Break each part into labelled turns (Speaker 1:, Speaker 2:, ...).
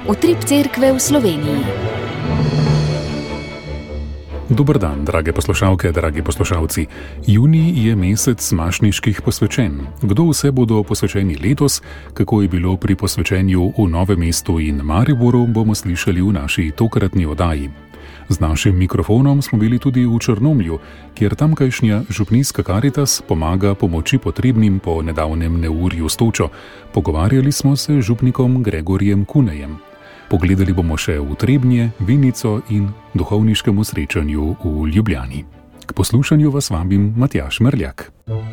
Speaker 1: Utrip Cerkve v Sloveniji.
Speaker 2: Dober dan, drage poslušalke, dragi poslušalci. Junij je mesec mašniških posvečenj. Kdo vse bodo posvečeni letos, kako je bilo pri posvečenju v Novem mestu in Mariboru, bomo slišali v naši tokratni oddaji. Z našim mikrofonom smo bili tudi v Črnomlju, kjer tamkajšnja župnijska Karitas pomaga pomoči potrebnim po nedavnem neurju s točo. Pogovarjali smo se z župnikom Gregorjem Kunejem. Pogledali bomo še v Trebnje, Vinico in duhovniškemu srečanju v Ljubljani. K poslušanju vas vabim Matjaž Merljak.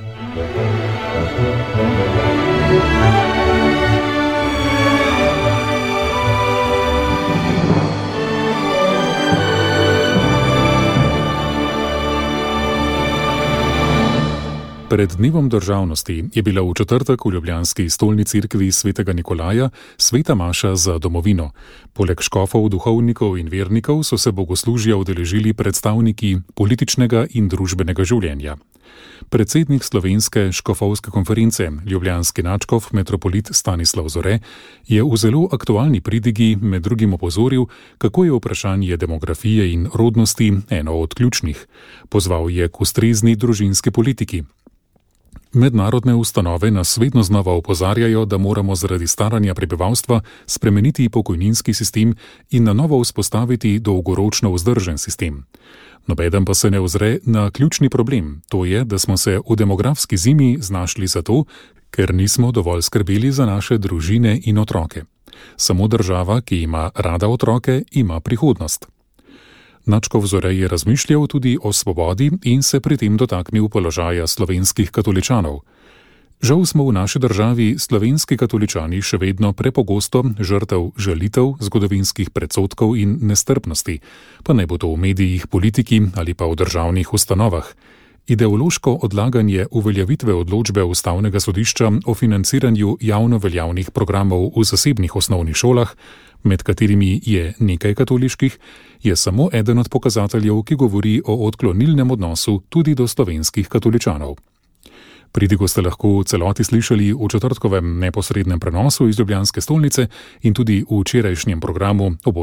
Speaker 2: Pred dnevom državnosti je bila v četrtek v ljubljanski stolni cerkvi svetega Nikolaja sveta maša za domovino. Poleg škofov, duhovnikov in vernikov so se bogoslužja udeležili predstavniki političnega in družbenega življenja. Predsednik Slovenske škofovske konference, ljubljanski nadškof metropolit Stanislav Zore, je v zelo aktualni pridigi med drugim opozoril, kako je vprašanje demografije in rodnosti eno od ključnih. Pozval je k ustrezni družinski politiki. Mednarodne ustanove nas vedno znova opozarjajo, da moramo zaradi staranja prebivalstva spremeniti pokojninski sistem in na novo vzpostaviti dolgoročno vzdržen sistem. Nobeden pa se ne ozre na ključni problem, to je, da smo se v demografski zimi znašli zato, ker nismo dovolj skrbeli za naše družine in otroke. Samo država, ki ima rada otroke, ima prihodnost. Nadškof Zore je razmišljal tudi o svobodi in se pri tem dotaknil položaja slovenskih katoličanov. Žal smo v naši državi slovenski katoličani še vedno prepogosto žrtev žalitev, zgodovinskih predsodkov in nestrpnosti, pa naj bo to v medijih, politiki ali pa v državnih ustanovah. Ideološko odlaganje uveljavitve odločbe Ustavnega sodišča o financiranju javno veljavnih programov v zasebnih osnovnih šolah, med katerimi je nekaj katoliških, je samo eden od pokazateljev, ki govori o odklonilnem odnosu tudi do slovenskih katoličanov. Pridigo ste lahko v celoti slišali v četrtkovem neposrednem prenosu iz ljubljanske stolnice in tudi v včerajšnjem programu ob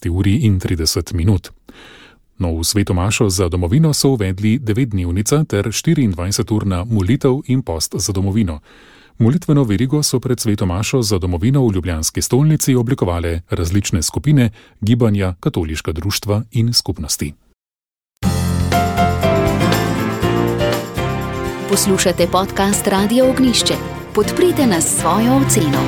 Speaker 2: 18:30. No, v sveto mašo za domovino so uvedli 9-dnevnica ter 24-urna molitev in post za domovino. Molitveno verigo so pred sveto mašo za domovino v ljubljanski stolnici oblikovale različne skupine, gibanja, katoliška društva in skupnosti.
Speaker 1: Poslušate podcast Radia Ognjišče. Podprite nas s svojo oceno.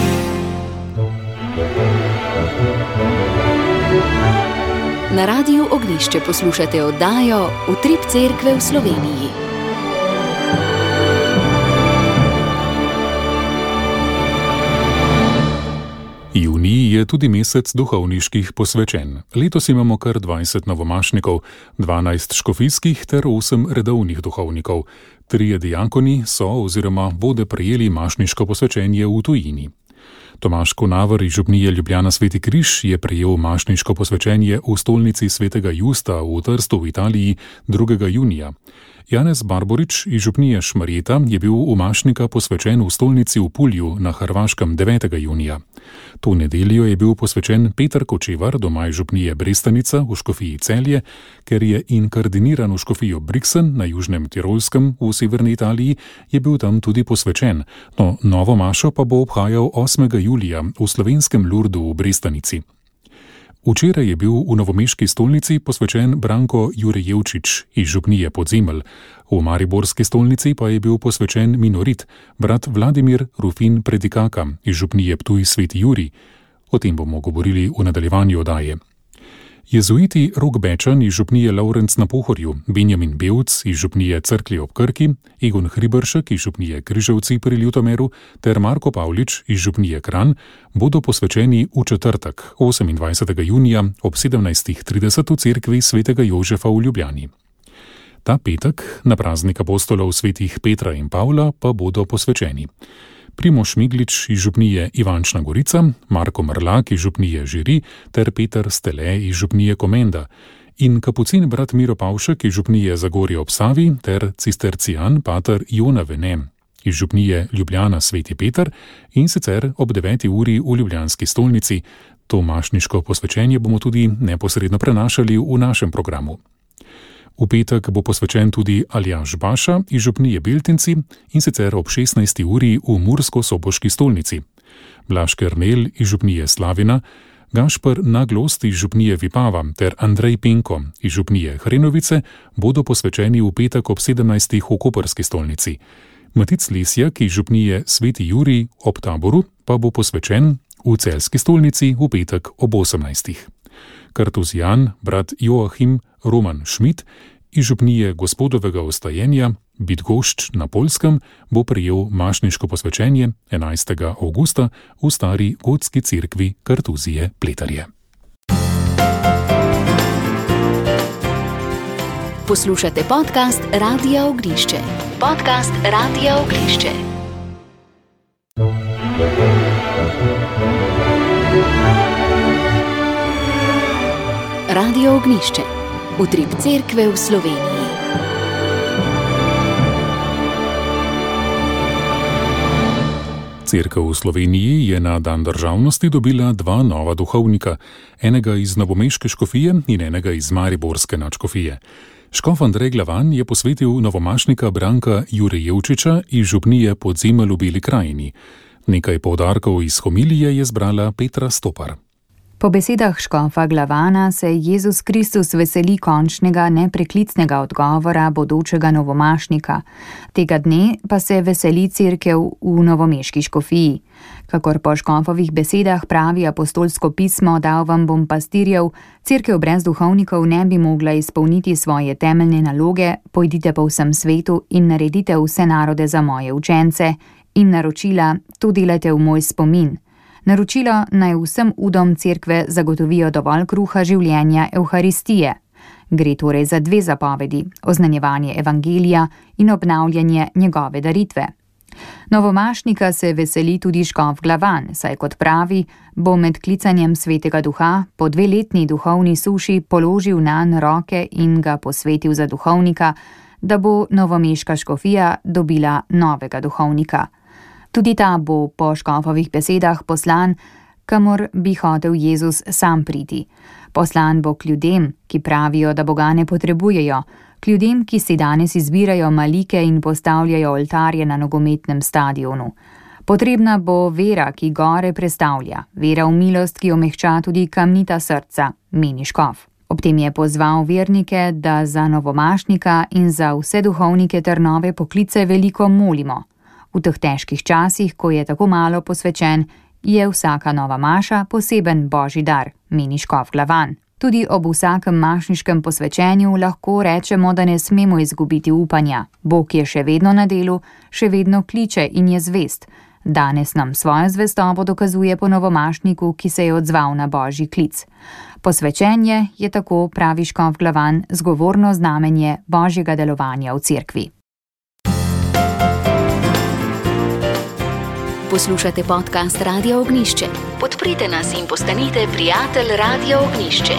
Speaker 1: Na Radiu Ognjišče poslušate oddajo Utrip Cerkve v Sloveniji.
Speaker 2: Junij je tudi mesec duhovniških posvečenj. Letos imamo kar 20 novomašnikov, 12 škofijskih ter 8 redovnih duhovnikov. 3 diakoni so oziroma bodo prejeli mašniško posvečenje v tujini. Tomaž Konavar iz župnije Ljubljana Sveti Križ je prejel mašniško posvečenje v stolnici svetega Justa v Trstu v Italiji 2. junija. Janez Barborič iz župnije Šmarjeta je bil v mašnika posvečen v stolnici v Pulju na Hrvaškem 9. junija. To nedeljo je bil posvečen Peter Kočevar, doma iz župnije Brestanica v škofiji Celje, ker je inkardiniran v škofijo Brixen na Južnem Tirolskem v severni Italiji, je bil tam tudi posvečen. No, novo mašo pa bo obhajal 8. julija v slovenskem Lurdu v Brestanici. Včeraj je bil v novomeški stolnici posvečen Branko Jurejevčič iz župnije Podzemelj, v mariborski stolnici pa je bil posvečen minorit, brat Vladimir Rufin Predikaka iz župnije Ptuj Sveti Jurij. O tem bomo govorili v nadaljevanju oddaje. Jezuiti Rok Bečan iz župnije Lovrenc na Pohorju, Benjamin Bevc iz župnije Cerklje ob Krki, Egon Hriberšek iz župnije Križevci pri Ljutomeru ter Marko Pavlič iz župnije Kranj bodo posvečeni v četrtek, 28. junija ob 17:30 v cerkvi svetega Jožefa v Ljubljani. Ta petek na praznik apostolov svetih Petra in Pavla pa bodo posvečeni Primož Miglič iz župnije Ivančna Gorica, Marko Mrlak iz župnije Žiri ter Peter Stele iz župnije Komenda in kapucin brat Miro Pavšek iz župnije Zagorje ob Savi ter cistercijan pater Jona Vene iz župnije Ljubljana Sveti Peter in sicer ob 9. uri v ljubljanski stolnici To mašniško posvečenje bomo tudi neposredno prenašali v našem programu. V petek bo posvečen tudi Aljaž Baša iz župnije Beltinci, in sicer ob 16. uri v Mursko-Soboški stolnici. Blaž Kernel iz župnije Slavina, Gašper Naglost iz župnije Vipava ter Andrej Penko iz župnije Hrenovice bodo posvečeni v petek ob 17. v Koprski stolnici. Matic Lesjak iz župnije Sveti Jurij ob Taboru pa bo posvečen v Celjski stolnici v petek ob 18. Kartuzijan, brat Joachim Roman Schmidt iz župnije Gospodovega ostajenja Bydgoszcz na Poljskem bo prejel mašniško posvečenje 11. avgusta v stari gotski cerkvi Kartuzije Pletarje.
Speaker 1: Poslušate podcast Radia Ognjišče. Podcast Radia Ognjišče. Radio Ognjišče. Utrip cerkve v Sloveniji.
Speaker 2: Cerkev v Sloveniji je na dan državnosti dobila dva nova duhovnika, enega iz novomeške škofije in enega iz mariborske nadškofije. Škof Andrej Glavan je posvetil novomašnika Branka Jurejevčiča iz župnije Podzemelj v Beli krajini. Nekaj poudarkov iz homilije je zbrala Petra Stopar.
Speaker 3: Po besedah škofa Glavana se Jezus Kristus veseli končnega nepreklicnega odgovora bodočega novomašnika. Tega dne pa se veseli cerkev v novomeški škofiji. Kakor po škofovih besedah pravi apostolsko pismo Dal vam bom pastirjev, cerkev brez duhovnikov ne bi mogla izpolniti svoje temeljne naloge, pojdite po vsem svetu in naredite vse narode za moje učence, in naročila, to delajte v moj spomin. Naročilo naj vsem udom cerkve zagotovijo dovolj kruha življenja Evharistije. Gre torej za dve zapovedi, oznanjevanje evangelija in obnavljanje njegove daritve. Novomašnika se veseli tudi škof Glavan, saj kot pravi, bo med klicanjem Svetega Duha po 2-letni duhovni suši položil nanj roke in ga posvetil za duhovnika, da bo novomeška škofija dobila novega duhovnika. Tudi ta bo po škofovih besedah poslan, kamor bi hotel Jezus sam priti. Poslan bo k ljudem, ki pravijo, da Boga ne potrebujejo, k ljudem, ki si danes izbirajo malike in postavljajo oltarje na nogometnem stadionu. Potrebna bo vera, ki gore prestavlja, vera v milost, ki omehča tudi kamnita srca, meni škof. Ob tem je pozval vernike, da za novomašnika in za vse duhovnike ter nove poklice veliko molimo. V teh težkih časih, ko je tako malo posvečen, je vsaka nova maša poseben božji dar, meni škof Glavan. Tudi ob vsakem mašniškem posvečenju lahko rečemo, da ne smemo izgubiti upanja. Bog je še vedno na delu, še vedno kliče in je zvest. Danes nam svojo zvestobo dokazuje po novomašniku, ki se je odzval na božji klic. Posvečenje je, tako pravi škof Glavan, zgovorno znamenje božjega delovanja v cerkvi.
Speaker 1: Poslušate podcast Radia Ognjišče. Podprite nas in postanite prijatelj Radia Ognjišče.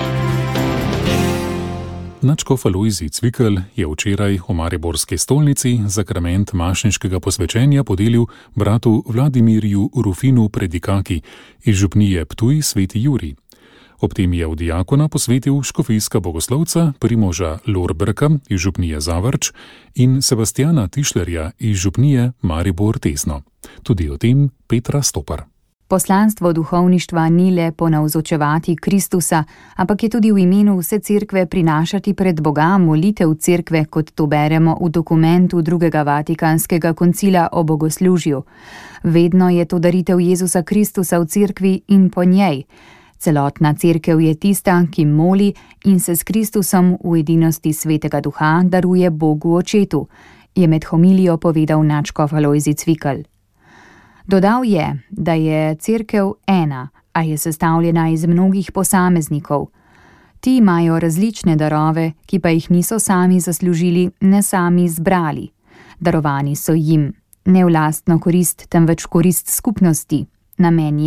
Speaker 2: Nadškof Alojzij Cvikl je včeraj v mariborski stolnici zakrament mašniškega posvečenja podelil bratu Vladimirju Rufinu Predikaki iz župnije Ptuj Sveti Jurij. Ob tem je v diakona posvetil škofijska bogoslovca Primoža Lorberka iz župnije Zavrč in Sebastjana Tišlerja iz župnije Maribor Tesno. Tudi o tem Petra Stopar.
Speaker 3: Poslanstvo duhovništva ni le ponavzočevati Kristusa, ampak je tudi v imenu vse cerkve prinašati pred Boga molitev cerkve, kot to beremo v dokumentu drugega Vatikanskega koncila o bogoslužju. Vedno je to daritev Jezusa Kristusa v cerkvi in po njej. Celotna cerkev je tista, ki moli in se s Kristusom v edinosti Svetega Duha daruje Bogu Očetu, je med homilijo povedal nadškof Alojzij Cvikl. Dodal je, da je cerkev ena, a je sestavljena iz mnogih posameznikov. Ti imajo različne darove, ki pa jih niso sami zaslužili, ne sami zbrali. Darovani so jim, ne v lastno korist, temveč v korist skupnosti. Namen je,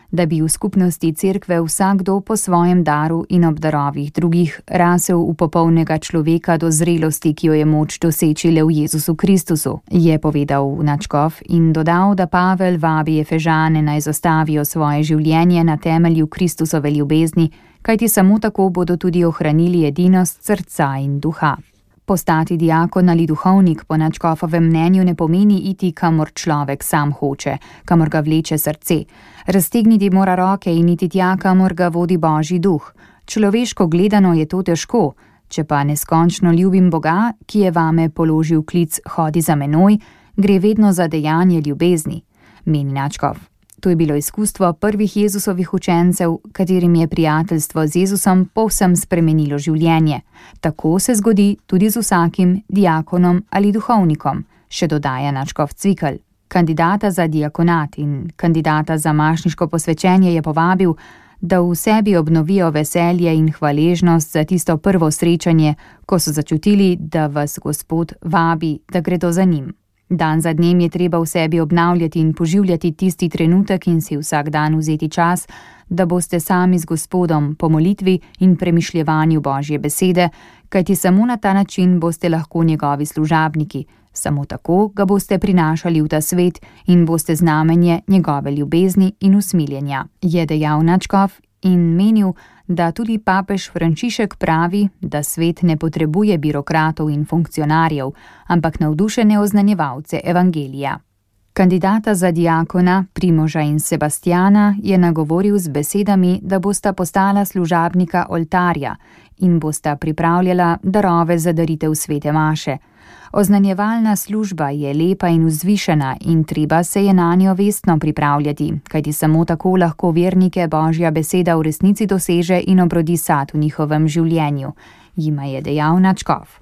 Speaker 3: da bi v skupnosti cerkve vsakdo po svojem daru in ob darovih drugih rasel v popolnega človeka do zrelosti, ki jo je moč doseči le v Jezusu Kristusu, je povedal nadškof in dodal, da Pavel vabi Efežane naj zastavijo svoje življenje na temelju Kristusove ljubezni, kajti samo tako bodo tudi ohranili edinost srca in duha. Postati diakon ali duhovnik po nadškofovem mnenju ne pomeni iti, kamor človek sam hoče, kamor ga vleče srce. Raztegniti mora roke in iti tja, kamor ga vodi Božji duh. Človeško gledano je to težko, če pa neskončno ljubim Boga, ki je vame položil klic hodi za menoj, gre vedno za dejanje ljubezni, meni nadškof. To je bilo izkustvo prvih Jezusovih učencev, katerim je prijateljstvo z Jezusom povsem spremenilo življenje. Tako se zgodi tudi z vsakim diakonom ali duhovnikom, še dodaja nadškof Cvikl. Kandidata za diakonat in kandidata za mašniško posvečenje je povabil, da v sebi obnovijo veselje in hvaležnost za tisto prvo srečanje, ko so začutili, da vas Gospod vabi, da gredo za njim. Dan za dnem je treba v sebi obnavljati in poživljati tisti trenutek in si vsak dan vzeti čas, da boste sami z Gospodom po molitvi in premišljevanju Božje besede, kajti samo na ta način boste lahko njegovi služabniki, samo tako ga boste prinašali v ta svet in boste znamenje njegove ljubezni in usmiljenja, je dejal nadškof in menil, da tudi papež Frančišek pravi, da svet ne potrebuje birokratov in funkcionarjev, ampak navdušene oznanjevalce evangelija. Kandidata za diakona Primoža in Sebastjana je nagovoril z besedami, da bosta postala služabnika oltarja in bosta pripravljala darove za daritev svete maše. Oznanjevalna služba je lepa in vzvišena in treba se je nanjo vestno pripravljati, kajti samo tako lahko vernike Božja beseda v resnici doseže in obrodi sad v njihovem življenju, jima je dejal nadškof.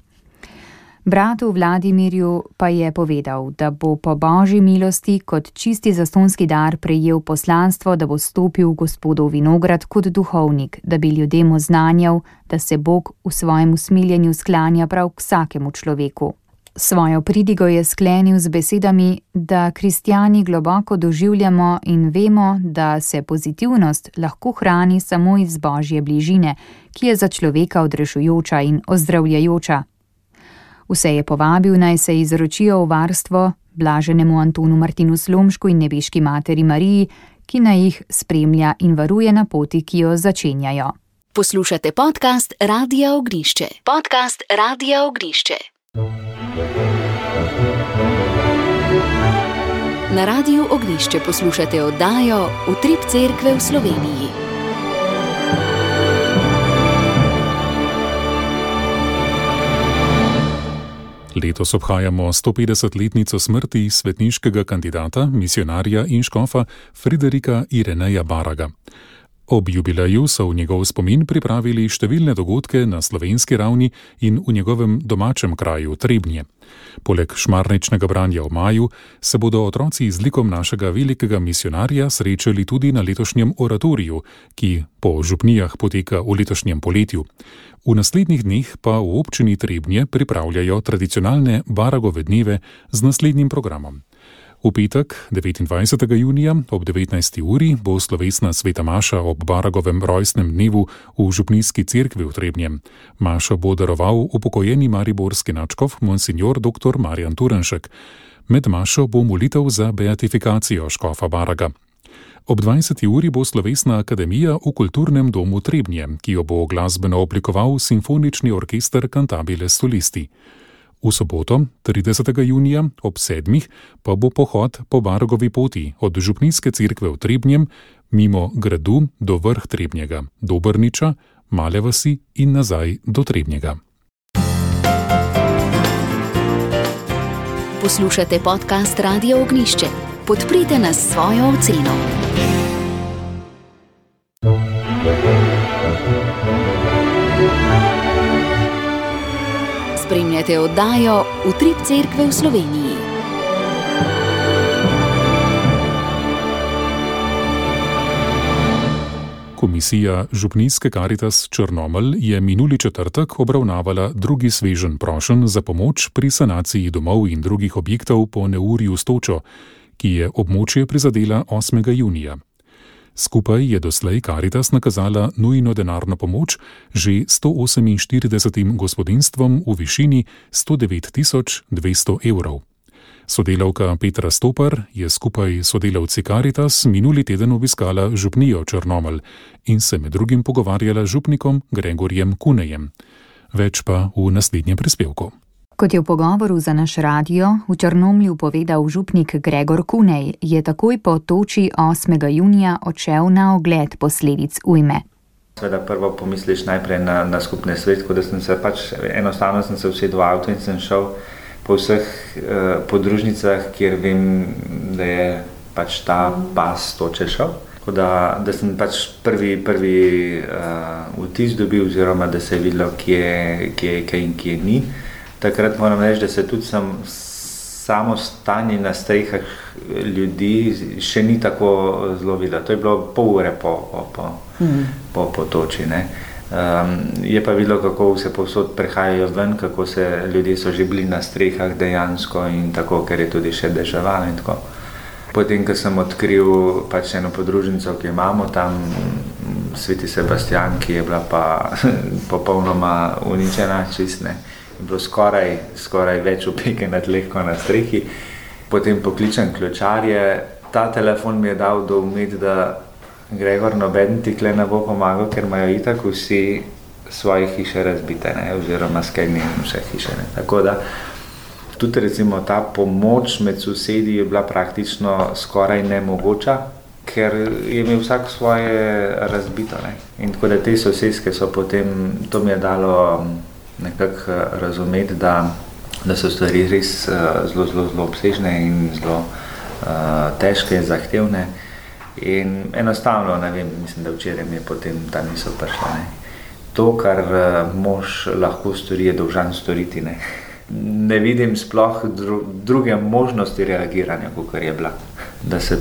Speaker 3: Bratu Vladimirju pa je povedal, da bo po Božji milosti kot čisti zastonski dar prejel poslanstvo, da bo stopil v Gospodov vinograd kot duhovnik, da bi ljudem oznanjal, da se Bog v svojem usmiljenju sklanja prav k vsakemu človeku. Svojo pridigo je sklenil z besedami, da kristjani globoko doživljamo in vemo, da se pozitivnost lahko hrani samo iz Božje bližine, ki je za človeka odrešujoča in ozdravljajoča. Vse je povabil, naj se izročijo v varstvo blaženemu Antonu Martinu Slomšku in nebeški materi Mariji, ki naj jih spremlja in varuje na poti, ki jo začenjajo.
Speaker 1: Poslušate podcast Radia Ognišče. Podcast Radia Ognišče. Na Radiu Ognišče poslušate oddajo Utrip cerkve v Sloveniji.
Speaker 2: Letos obhajamo 150-letnico smrti svetniškega kandidata, misionarja in škofa Friderika Ireneja Baraga. Ob jubileju so v njegov spomin pripravili številne dogodke na slovenski ravni in v njegovem domačem kraju Trebnje. Poleg šmarnečnega branja v maju se bodo otroci z likom našega velikega misionarja srečali tudi na letošnjem oratoriju, ki po župnijah poteka v letošnjem poletju. V naslednjih dneh pa v občini Trebnje pripravljajo tradicionalne Baragove dneve z naslednjim programom. V petek, 29. junija ob 19. uri bo slovesna sveta maša ob Baragovem rojstnem dnevu v župnijski cerkvi v Trebnjem. Mašo bo daroval upokojeni mariborski nadškof monsignor dr. Marjan Turnšek. Med mašo bo molitev za beatifikacijo škofa Baraga. Ob 20. uri bo slovesna akademija v kulturnem domu Trebnje, ki jo bo glasbeno oblikoval simfonični orkester Cantabile Solisti. V soboto, 30. junija, ob 7. pa bo pohod po Baragovi poti od župnijske cerkve v Trebnjem mimo gradu do vrh Trebnjega, do Brniča, Male vasi in nazaj do Trebnjega.
Speaker 1: Poslušate podcast Radia Ognišče. Podprite nas s svojo oceno. Spremljate oddajo Utrip cerkve v Sloveniji.
Speaker 2: Komisija Župnijske Karitas Črnomelj je minuli četrtek obravnavala drugi sveženj prošenj za pomoč pri sanaciji domov in drugih objektov po neurju s točo, ki je območje prizadela 8. junija. Skupaj je doslej Karitas nakazala nujno denarno pomoč že 148 gospodinjstvom v višini 109 200 evrov. Sodelavka Petra Stopar je skupaj s sodelavci Karitas minuli teden obiskala župnijo Črnomelj in se med drugim pogovarjala z župnikom Gregorjem Kunejem. Več pa v naslednjem prispevku.
Speaker 3: Kot je v pogovoru za naš radio v Črnomlju povedal župnik Gregor Kunej, je takoj po toči 8. junija odšel na ogled posledic ujme.
Speaker 4: Seveda prvo pomisliš najprej na skupne svet, ko da sem se enostavno usedel v avto in sem šel po vseh podružnicah, kjer vem, da je ta pas toče šel. Tako da sem prvi vtis dobil, oziroma da se je videlo, kje je kaj in kje ni. Takrat moram reči, da se tudi samo stanje na strehah ljudi še ni tako zelo videlo. To je bilo pol ure po toči. Je pa videlo, kako se povsod prehajajo ven, kako ljudje so že bili na strehah dejansko in tako, ker je tudi še deževalo in tako. Potem, ko sem odkril eno podružnico, ki imamo tam, Sveti Sebastian, ki je bila pa popolnoma uničena, čistne. Je bilo skoraj več opeke na tleh kot na strehi. Potem pokličem ključarje. Ta telefon mi je dal doumeti, da Gregor, noben ti tle ne bo pomagal, ker imajo itak vsi svoje hiše razbite, oziroma sklenjene vse hiše. Tako da tudi recimo ta pomoč med sosedi je bila praktično skoraj nemogoča, ker je imel vsak svoje razbito. In tako da te sosedske so potem, to mi je dalo nekako razumeti, da so stvari res zelo obsežne in zelo težke, zahtevne. In enostavno, mislim, da včeraj mi je potem ta misel prišla. To, kar mož lahko stori, je dolžan storiti. Ne vidim sploh druge možnosti reagiranja, kot je bila. Da se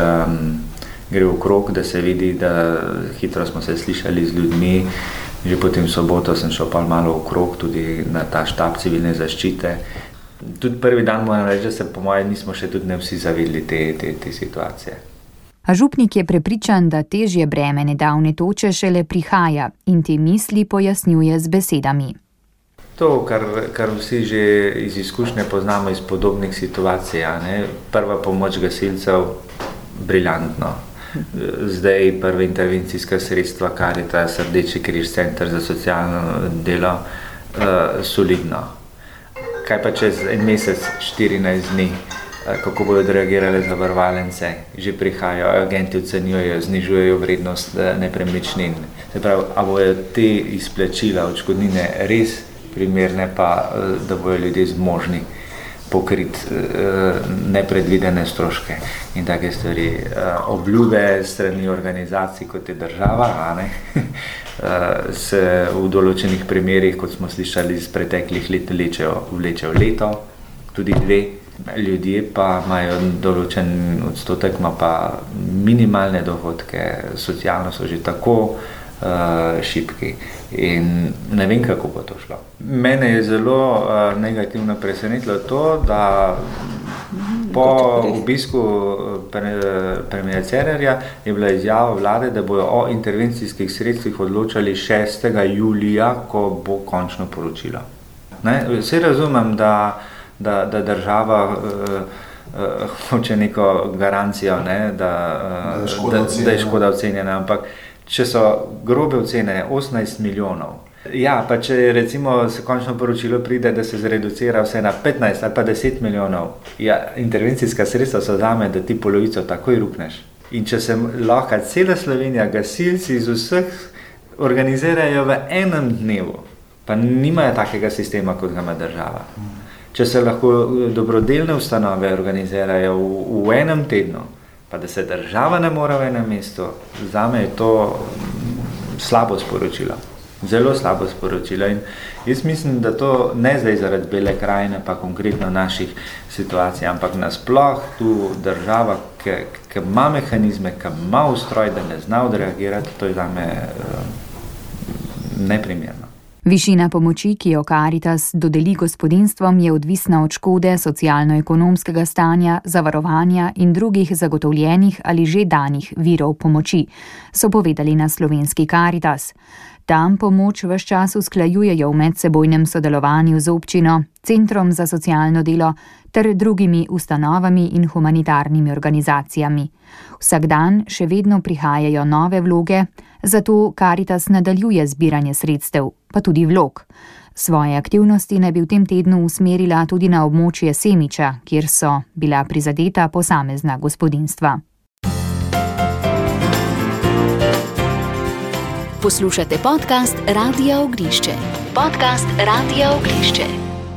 Speaker 4: gre okrog, da se vidi, da hitro smo se slišali z ljudmi. Že potem soboto sem šel pa malo okrog tudi na ta štab civilne zaščite. Tudi prvi dan moram reči, da se po mojem nismo še tudi ne vsi zavedli te situacije.
Speaker 3: A župnik je prepričan, da težje breme nedavne toče šele prihaja in te misli pojasnjuje z besedami.
Speaker 4: To, kar vsi že iz izkušnje poznamo iz podobnih situacij, prva pomoč gasilcev, briljantno. Zdaj prve intervencijska sredstva Karitas, Rdeči križ, Center za socialno delo, solidno. Kaj pa čez en mesec, 14 dni, kako bodo odreagirale zavarovalnice? Že prihajajo, agenti ocenjujejo, znižujejo vrednost nepremičnin. Se pravi, a bojo te izplačila odškodnine res primerne, pa da bojo ljudje zmožni pokriti nepredvidene stroške in take stvari. Obljube strani organizacij, kot je država, se v določenih primerih, kot smo slišali iz preteklih let, vlečejo leto, tudi 2. Ljudje pa imajo določen odstotek, ima pa minimalne dohodke, socialno so že tako šibki in ne vem, kako bo to šlo. Mene je zelo negativno presenetilo to, da po obisku premierja Cerarja je bila izjava vlade, da bojo o intervencijskih sredstvih odločali 6. julija, ko bo končno poročilo. Vse razumem, da država hoče neko garancijo, da je škoda ocenjena, ampak če so grobe ocene 18 milijonov, pa če recimo se končno poročilo pride, da se zreducira vse na 15 ali pa 10 milijonov, intervencijska sredstva so zame, da ti polovico takoj rukneš. In če se lahko cela Slovenija, gasilci iz vseh organizirajo v enem dnevu, pa nimajo takega sistema, kot ga ima država. Če se lahko dobrodelne ustanove organizirajo v enem tednu, pa da se država ne mora v enem mestu, zame je to slabo sporočilo. Zelo slabo sporočilo. In jaz mislim, da to ne zdaj zaradi Bele krajine, pa konkretno naših situacij, ampak nasploh tu država, ki ima mehanizme, ki ima ustroj, da ne zna odreagirati, to je zame neprimerno.
Speaker 3: Višina pomoči, ki jo Karitas dodeli gospodinjstvom, je odvisna od škode, socialno-ekonomskega stanja, zavarovanja in drugih zagotovljenih ali že danih virov pomoči, so povedali na slovenski Karitas. Tam pomoč ves čas usklajujejo v medsebojnem sodelovanju z občino, Centrom za socialno delo ter drugimi ustanovami in humanitarnimi organizacijami. Vsak dan še vedno prihajajo nove vloge, zato Karitas nadaljuje zbiranje sredstev, pa tudi vlog. Svoje aktivnosti naj bi v tem tednu usmerila tudi na območje Semiča, kjer so bila prizadeta posamezna gospodinjstva.
Speaker 1: Poslušate podcast Radia Ognjišče. Podcast Radia Ognjišče.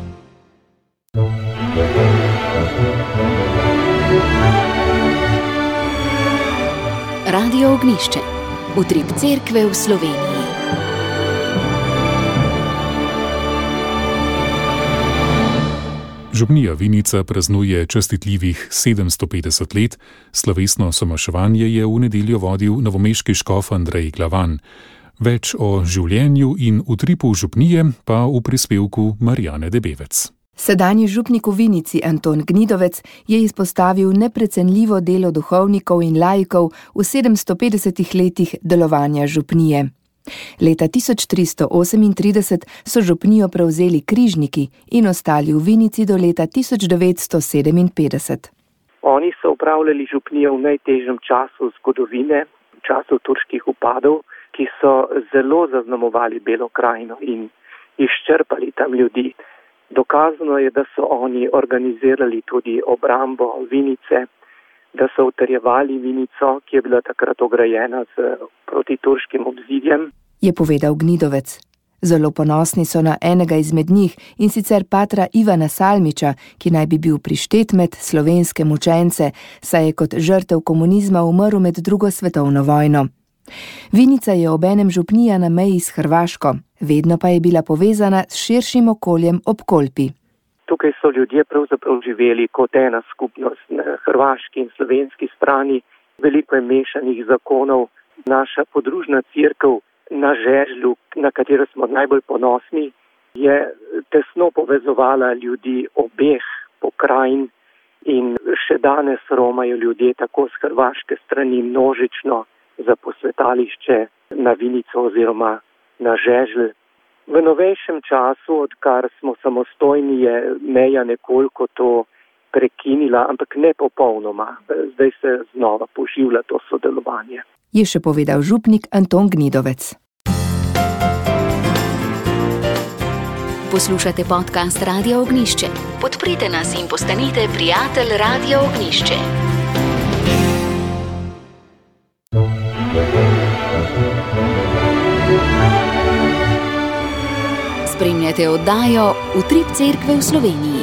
Speaker 1: Radio Ognjišče. Utrip cerkve v Sloveniji.
Speaker 2: Župnija Vinica praznuje častitljivih 750 let. Slovesno somaševanje je v nedeljo vodil novomeški škof Andrej Glavan. Več o življenju in utripu župnije pa v prispevku Marijane Debevec.
Speaker 5: Sedanji župnik v Vinici Anton Gnidovec je izpostavil neprecenljivo delo duhovnikov in laikov v 750 letih delovanja župnije. Leta 1338 so župnijo prevzeli križniki in ostali v Vinici do leta 1957.
Speaker 6: Oni so upravljali župnijo v najtežjem času zgodovine, v času turških upadov, ki so zelo zaznamovali Belo krajino in izčrpali tam ljudi. Dokazano je, da so oni organizirali tudi obrambo Vinice, da so utrjevali Vinico, ki je bila takrat ograjena z protiturškim obzidjem,
Speaker 5: je povedal Gnidovec. Zelo ponosni so na enega izmed njih, in sicer patra Ivana Salmiča, ki naj bi bil prištet med slovenske mučence, saj je kot žrtev komunizma umrl med drugo svetovno vojno. Vinica je obenem župnija na meji s Hrvaško, vedno pa je bila povezana s širšim okoljem ob Kolpi.
Speaker 6: Tukaj so ljudje pravzaprav živeli kot ena skupnost na hrvaški in slovenski strani. Veliko je mešanih zakonov. Naša podružna cerkev na Žežlju, na katero smo najbolj ponosni, je tesno povezovala ljudi obeh pokrajin in še danes romajo ljudje tako z hrvaške strani množično za posvetališče na Vinico oziroma na Žežlj. V novejšem času, odkar smo samostojni, je meja nekoliko to prekinila, ampak ne popolnoma. Zdaj se znova poživlja to sodelovanje.
Speaker 5: Je še povedal župnik Anton Gnidovec.
Speaker 1: Poslušate podcast Radia Ognjišče. Podprite nas in postanite prijatelj Radia Ognjišče. Spremljate oddajo Utrip cerkve v Sloveniji.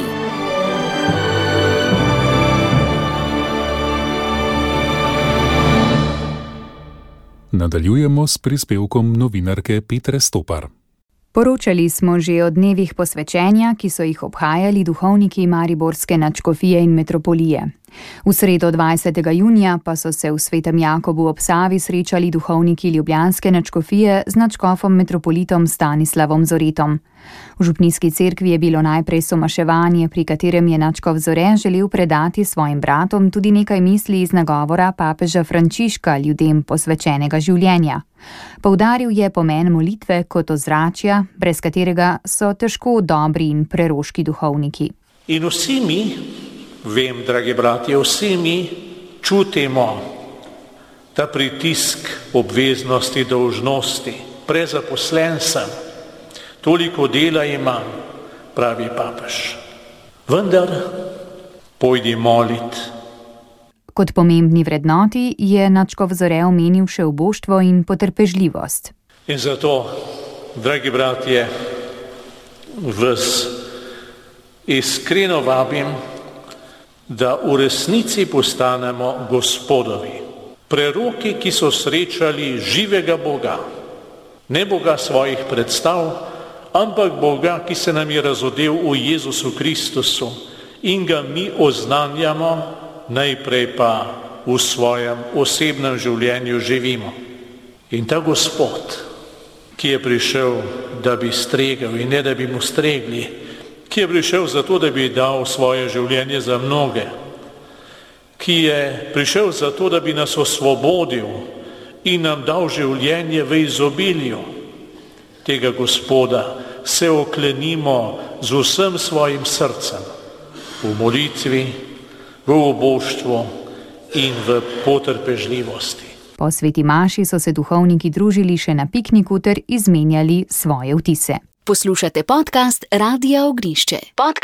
Speaker 2: Nadaljujemo s prispevkom novinarke Petre Stopar.
Speaker 3: Poročali smo že o dnevih posvečenja, ki so jih obhajali duhovniki mariborske nadškofije in metropolije. V sredo 20. junija pa so se v Svetem Jakobu ob Savi srečali duhovniki ljubljanske nadškofije z nadškofom metropolitom Stanislavom Zoretom. V župnijski cerkvi je bilo najprej somaševanje, pri katerem je nadškof Zore želel predati svojim bratom tudi nekaj misli iz nagovora papeža Frančiška ljudem posvečenega življenja. Poudaril je pomen molitve kot ozračja, brez katerega so težko dobri in preroški duhovniki.
Speaker 7: In vsi mi, vem, dragi bratje, vsi mi čutimo ta pritisk obveznosti, dolžnosti. Prezaposlen sem, toliko dela imam, pravi papež. Vendar pojdi molit.
Speaker 3: Kot pomembni vrednoti je nadškof Zore omenil še uboštvo in potrpežljivost.
Speaker 7: In zato, dragi bratje, vas iskreno vabim, da v resnici postanemo Gospodovi. Preroki, ki so srečali živega Boga, ne Boga svojih predstav, ampak Boga, ki se nam je razodel v Jezusu Kristusu in ga mi oznanjamo, najprej pa v svojem osebnem življenju živimo. In ta Gospod ki je prišel, da bi stregel in ne da bi mu stregli, ki je prišel zato, da bi dal svoje življenje za mnoge, ki je prišel zato, da bi nas osvobodil in nam dal življenje v izobilju. Tega Gospoda se oklenimo z vsem svojim srcem, v molitvi, v oboštvu in v potrpežljivosti.
Speaker 3: Po sveti maši so se duhovniki družili še na pikniku ter izmenjali svoje vtise.
Speaker 1: Poslušate podcast Radia Ognišče.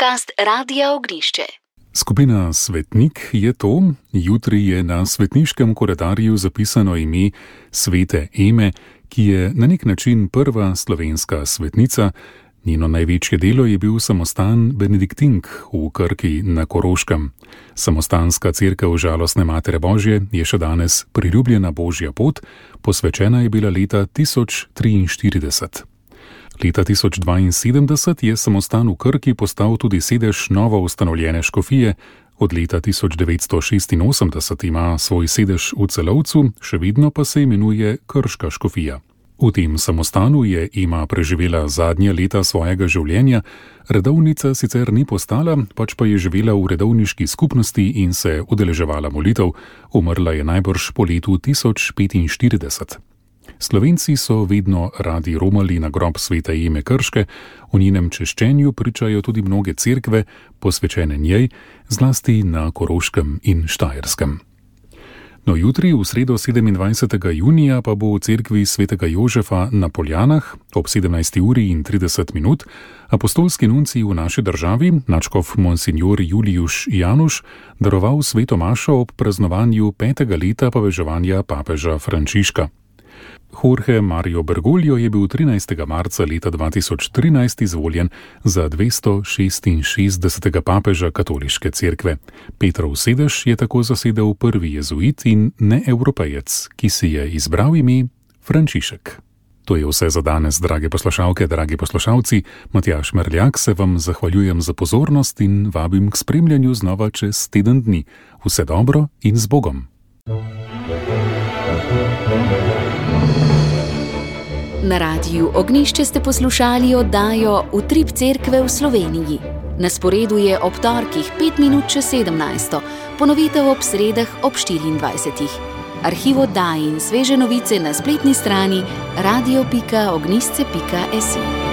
Speaker 2: Skupina Svetnik je to. Jutri je na svetniškem koledarju zapisano ime svete Eme, ki je na nek način prva slovenska svetnica. Njeno največje delo je bil samostan Benediktink v Krki na Koroškem. Samostanska cerkev Žalostne Matere Božje je še danes priljubljena Božja pot, posvečena je bila leta 1043. Leta 1072 je samostan v Krki postal tudi sedež novo ustanovljene škofije, od leta 1986 ima svoj sedež v Celovcu, še vedno pa se imenuje Krška škofija. V tem samostanu je Ema preživela zadnja leta svojega življenja, redovnica sicer ni postala, pač pa je živela v redovniški skupnosti in se udeleževala molitev, umrla je najbrž po letu 1045. Slovenci so vedno radi romali na grob svete Eme Krške, o njenem češčenju pričajo tudi mnoge cerkve, posvečene njej, zlasti na Koroškem in Štajerskem. No, jutri, v sredo 27. junija, pa bo v cerkvi svetega Jožefa na Poljanah ob 17:30 apostolski nuncij v naši državi, nadškof monsignor Julijuš Januš, daroval sveto mašo ob praznovanju 5. leta poveževanja papeža Frančiška. Jorge Mario Bergoglio je bil 13. marca leta 2013 izvoljen za 266. papeža katoliške cerkve. Petrov sedež je tako zasedel prvi jezuit in neevropejec, ki si je izbral ime Frančišek. To je vse za danes, drage poslušalke, dragi poslušalci. Matjaž Merljak se vam zahvaljujem za pozornost in vabim k spremljanju znova čez teden dni. Vse dobro in z Bogom!
Speaker 1: Na Radiu Ognišče ste poslušali oddajo Utrip cerkve v Sloveniji. Na sporedu je ob torkih 5 minut čez 17, ponovitev ob sredah ob 24. Arhiv oddaj in sveže novice na spletni strani radio.ognisce.si.